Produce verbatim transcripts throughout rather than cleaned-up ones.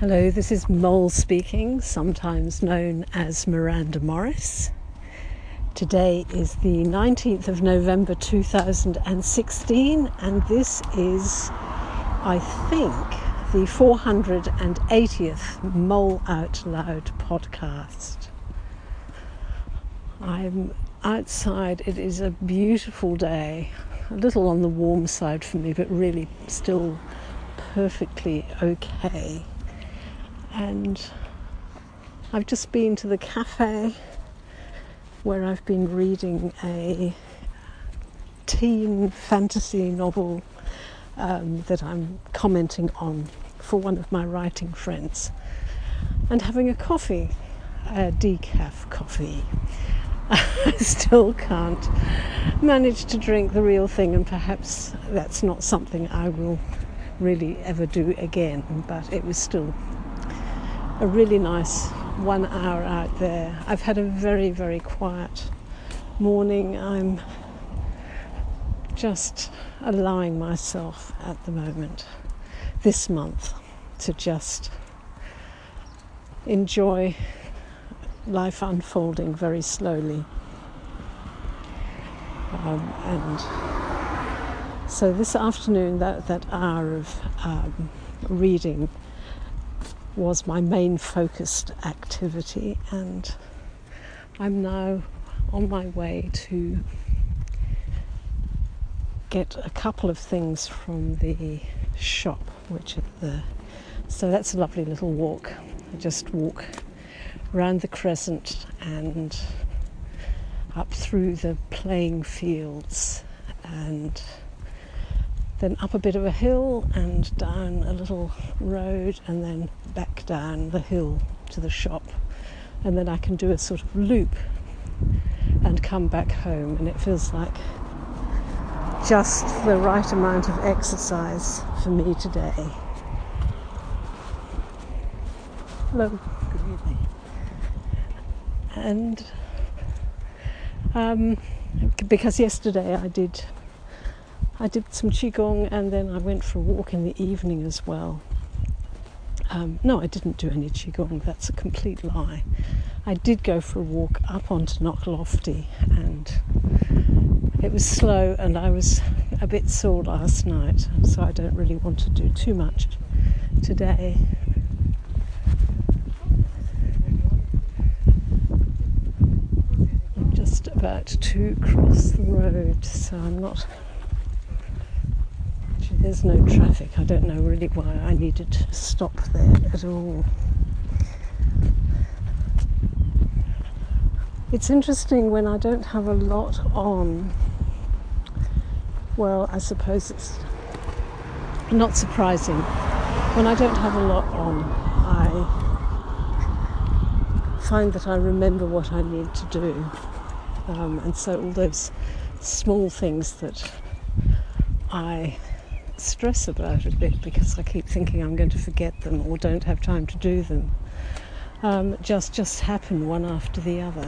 Hello, this is Mole speaking, sometimes known as Miranda Morris. Today is the nineteenth of November two thousand sixteen, and this is, I think, the four hundred eightieth Mole Out Loud podcast. I'm outside. It is a beautiful day, a little on the warm side for me, but really still perfectly okay. And I've just been to the cafe where I've been reading a teen fantasy novel um, that I'm commenting on for one of my writing friends, and having a coffee, a decaf coffee. I still can't manage to drink the real thing, and perhaps that's not something I will really ever do again, but it was still a really nice one hour out there. I've had a very, very quiet morning. I'm just allowing myself at the moment, this month, to just enjoy life unfolding very slowly. Um, and so this afternoon, that, that hour of um, reading was my main focused activity, and I'm now on my way to get a couple of things from the shop, which are the so that's a lovely little walk. I just walk around the crescent and up through the playing fields, and then up a bit of a hill and down a little road, and then back down the hill to the shop, and then I can do a sort of loop and come back home, and it feels like just the right amount of exercise for me today. Hello. Good evening. And um, because yesterday I did I did some Qigong, and then I went for a walk in the evening as well. Um, no, I didn't do any Qigong, that's a complete lie. I did go for a walk up onto Knocklofty, and it was slow, and I was a bit sore last night, so I don't really want to do too much today. I'm just about to cross the road, so I'm not... There's no traffic. I don't know really why I needed to stop there at all. It's interesting when I don't have a lot on. Well, I suppose it's not surprising. When I don't have a lot on, I find that I remember what I need to do. Um, and so all those small things that I stress about a bit because I keep thinking I'm going to forget them or don't have time to do them, um, just just happen one after the other,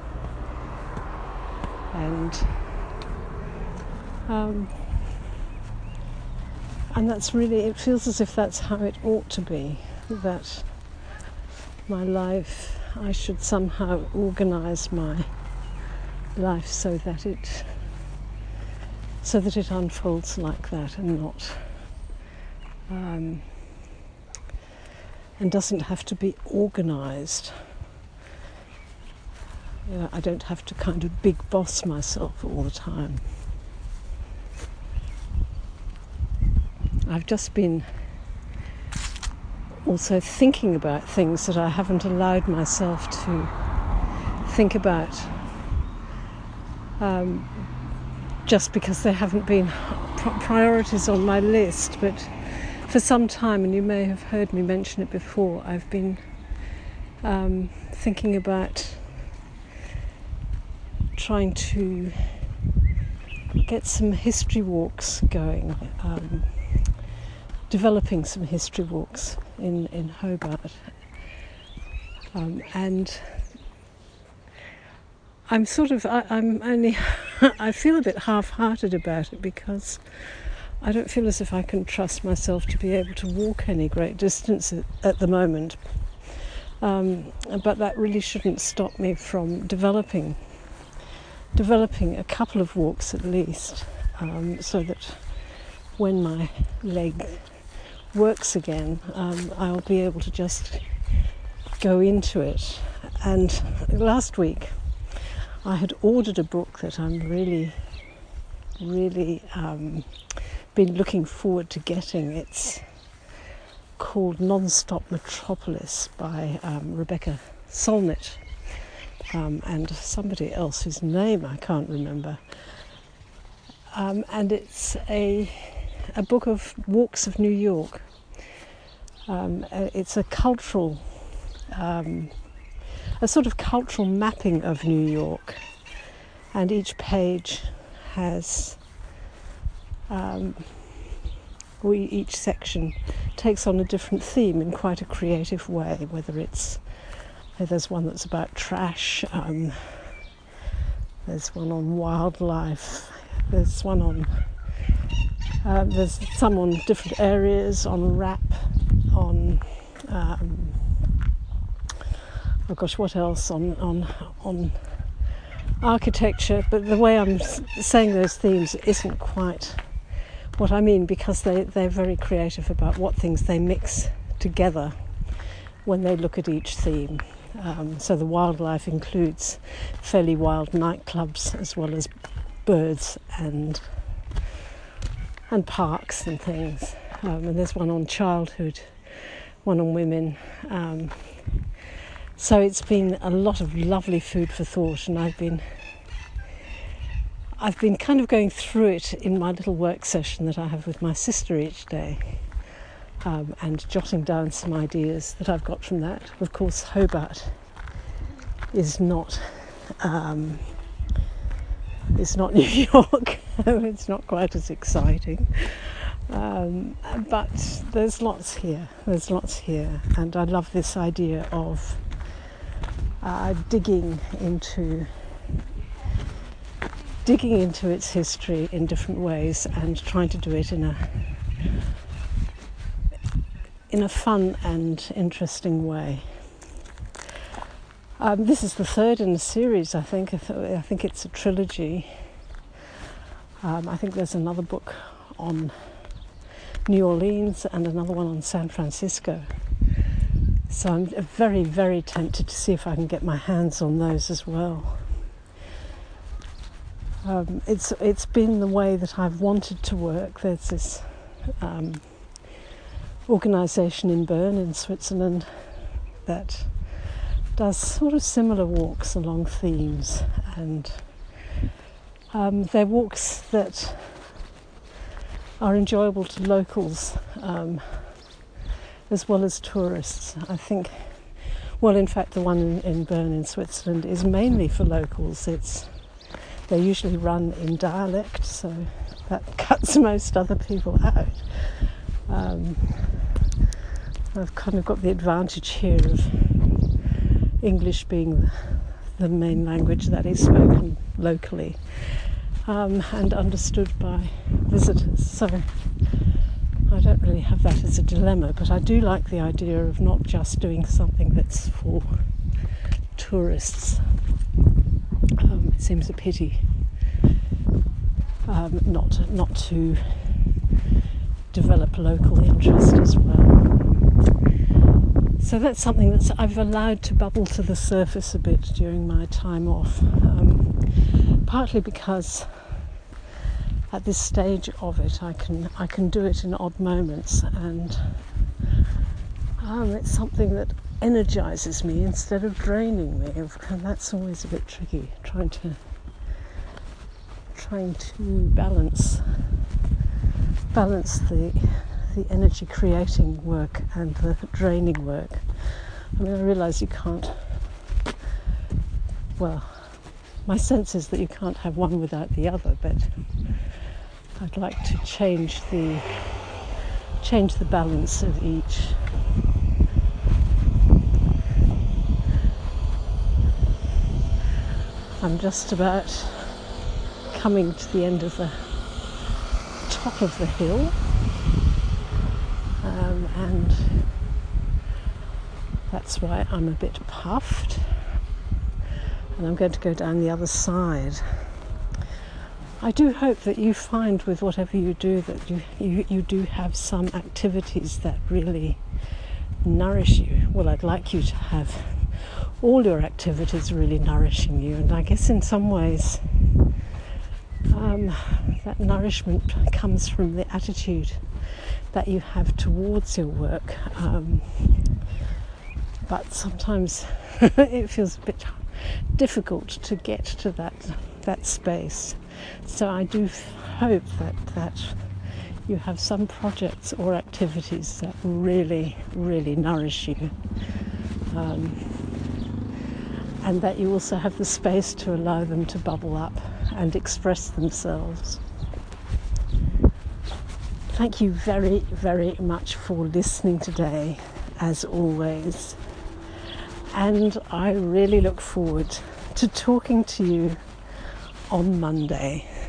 and um, and that's really, it feels as if that's how it ought to be, that my life, I should somehow organise my life so that it so that it unfolds like that, and not um, and doesn't have to be organised. You know, I don't have to kind of big boss myself all the time. I've just been also thinking about things that I haven't allowed myself to think about, um, just because they haven't been priorities on my list. But for some time, and you may have heard me mention it before, I've been um, thinking about trying to get some history walks going, um, developing some history walks in, in Hobart. Um, and I'm sort of, I, I'm only, I feel a bit half-hearted about it because I don't feel as if I can trust myself to be able to walk any great distance at, at the moment. Um, but that really shouldn't stop me from developing developing a couple of walks at least, um, so that when my leg works again, um, I'll be able to just go into it. And last week I had ordered a book that I'm really, really um, been looking forward to getting. It's called Non-Stop Metropolis by um, Rebecca Solnit, um, and somebody else whose name I can't remember. Um, and it's a a book of walks of New York. Um, it's a cultural, um, a sort of cultural mapping of New York, and each page has, um, we each section takes on a different theme in quite a creative way. Whether it's there's one that's about trash, um, there's one on wildlife, there's one on uh, there's some on different areas, on rap, on um, oh gosh, what else? On on on architecture. But the way I'm saying those themes isn't quite what I mean, because they they're very creative about what things they mix together when they look at each theme. Um, so the wildlife includes fairly wild nightclubs as well as birds and and parks and things. Um, and there's one on childhood, one on women. Um, so it's been a lot of lovely food for thought, and I've been I've been kind of going through it in my little work session that I have with my sister each day, um, and jotting down some ideas that I've got from that. Of course, Hobart is not um, it's not New York. It's not quite as exciting, um, but there's lots here. There's lots here, and I love this idea of uh, digging into digging into its history in different ways and trying to do it in a in a fun and interesting way. Um, this is the third in the series, I think. I, th- I think it's a trilogy. Um, I think there's another book on New Orleans and another one on San Francisco. So I'm very, very tempted to see if I can get my hands on those as well. Um, it's it's been the way that I've wanted to work. There's this um, organisation in Bern in Switzerland that does sort of similar walks along themes, and um, they're walks that are enjoyable to locals um, as well as tourists. I think, well, in fact, the one in, in Bern in Switzerland is mainly for locals. It's They're usually run in dialect, so that cuts most other people out. Um, I've kind of got the advantage here of English being the main language that is spoken locally, um, and understood by visitors. So I don't really have that as a dilemma, but I do like the idea of not just doing something that's for tourists. Um, it seems a pity um, not not to develop local interest as well. So that's something that I've allowed to bubble to the surface a bit during my time off, um, partly because at this stage of it I can I can do it in odd moments, and um, it's something that energizes me instead of draining me, and that's always a bit tricky, trying to trying to balance balance the the energy creating work and the draining work. I mean, I realise you can't, well, my sense is that you can't have one without the other, but I'd like to change the change the balance of each. I'm just about coming to the end of the top of the hill, um, and that's why I'm a bit puffed, and I'm going to go down the other side. I do hope that you find with whatever you do that you, you, you do have some activities that really nourish you. Well, I'd like you to have all your activities really nourishing you, and I guess in some ways um, that nourishment comes from the attitude that you have towards your work, um, but sometimes it feels a bit difficult to get to that that space. So I do hope that that you have some projects or activities that really, really nourish you, um, and that you also have the space to allow them to bubble up and express themselves. Thank you very, very much for listening today, as always. And I really look forward to talking to you on Monday.